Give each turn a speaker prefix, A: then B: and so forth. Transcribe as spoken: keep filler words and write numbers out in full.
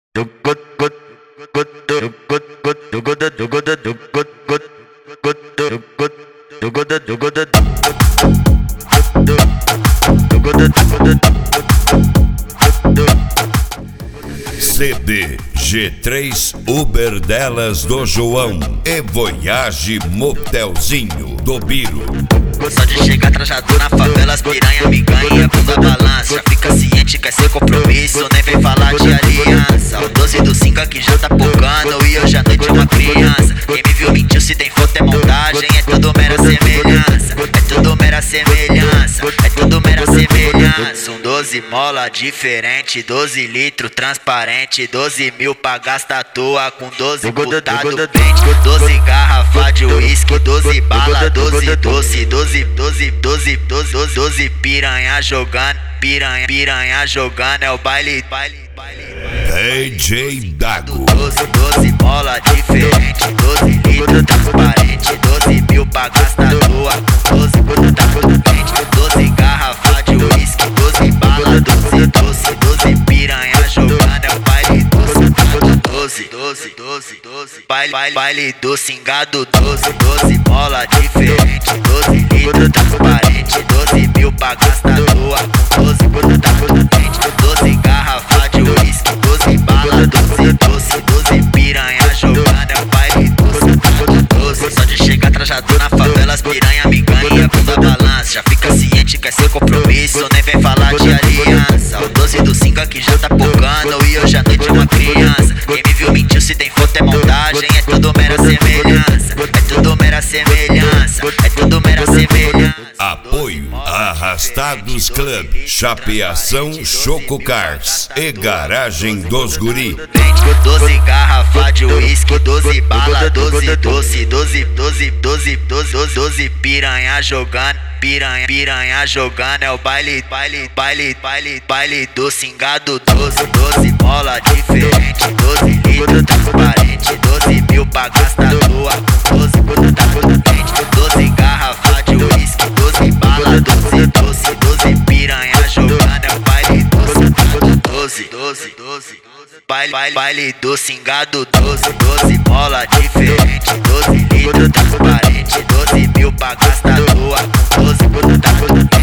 A: C D G três Uber delas do João e Voyage Motelzinho do Biro.
B: Só de chegar trajado na favela, as piranha me ganha, bunda balança. Já fica ciente, quer ser compromisso, nem vem falar de aliança. O doze do cinco aqui já tá pocando e hoje à noite é uma criança. Quem me viu mentiu, se tem foto é montagem, é tudo mera semelhança. É tudo mera semelhança, é tudo mera semelhança. Um doze mola diferente, doze litro transparente, doze mil pra gastar à toa com doze putado pente, doze garrafa de uísque, doze bala, doze doce, doze, doze, doze, doze, doze piranha jogando, piranha, piranha jogando, é o baile, baile, baile.
A: D J Dago.
B: doze, doze mola diferente, doze litro transparente, doze mil pra gastar à toa com doze putado pente, doze garrafa de uísque, doze bala, doze doce, doze piranha jogando, é o baile doze, doze, doze, doze, baile, baile, baile do cingado, doze, doze mola diferente, doze litro transparente, doze mil pra gastar à toa com doze putado pente, doze garrafa de uísque, doze bala, doze doce, doze piranha jogando, é o baile doze. Só de chegar trajado na favela, as piranha me ganha, bunda balança. Já fica ciente, quer ser compromisso, nem vem falar de aliança. O doze do cinco aqui já tá pocando e hoje à noite é uma criança. Quem me viu mentiu, se tem foto é montagem, é tudo mera semelhança. É tudo mera semelhança, é tudo mera semelhança.
A: Apoio Arrastados Club, Chapeação Choco Cars e Garagem dos Guri.
B: doze garrafa de uísque, doze bala, doze doce, doze, doze, doze, doze, doze piranha jogando, piranha, piranha jogando, é o baile, baile, baile, baile, baile do cingado, doze, doze mola diferente, doze litro transparente, doze mil pra gastar à toa com doze putado pente, doze garrafa de uísque, doze bala, doze doce, doze piranha jogando, é o baile doze, doze, doze, baile, baile, baile do cingado, doze, doze mola diferente, doze litro transparente, doze mil pra gastar à toa com doze putado pente.